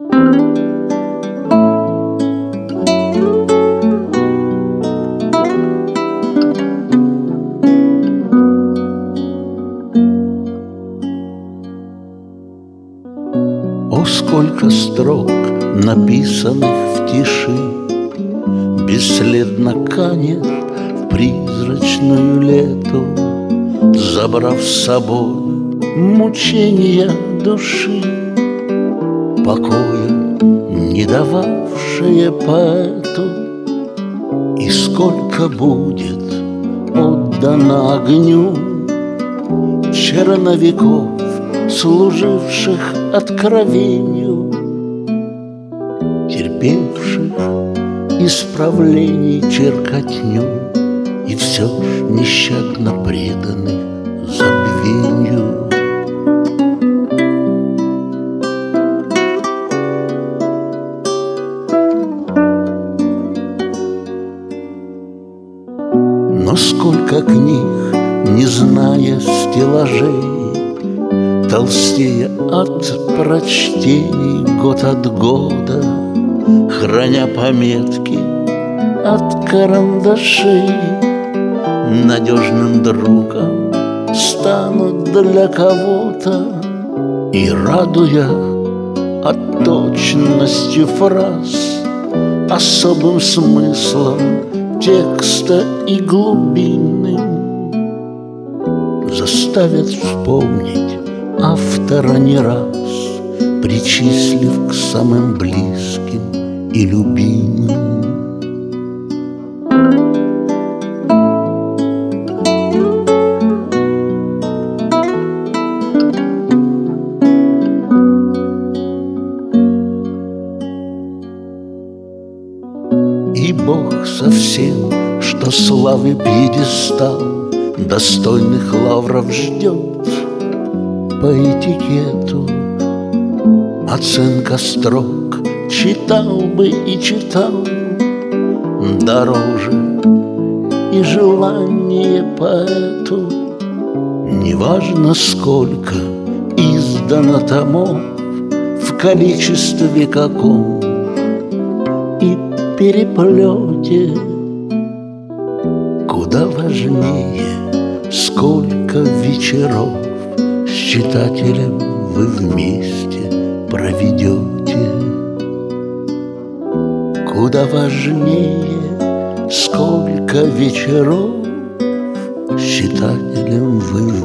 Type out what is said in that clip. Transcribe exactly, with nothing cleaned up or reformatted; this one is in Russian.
О, сколько строк, написанных в тиши, бесследно канет в призрачную лету, забрав с собой мучения души, покоя не дававшие поэту. И сколько будет отдано огню черновиков, служивших откровению, терпевших исправлений черкотню и все ж нещадно преданных забвению. Но сколько книг, не зная стеллажей, толстея от прочтений год от года, храня пометки от карандашей, надежным другом станут для кого-то и, радуя от точности фраз, особым смыслом текста и глубинным, заставят вспомнить автора не раз, причислив к самым близким и любимым. И Бог совсем, что славы пьедестал достойных лавров ждет по этикету. Оценка строк читал бы и читал дороже, и желание поэту. Неважно, сколько издано томов, в количестве каком и переплете, куда важнее, сколько вечеров с читателем вы вместе проведете. Куда важнее, сколько вечеров с читателем вы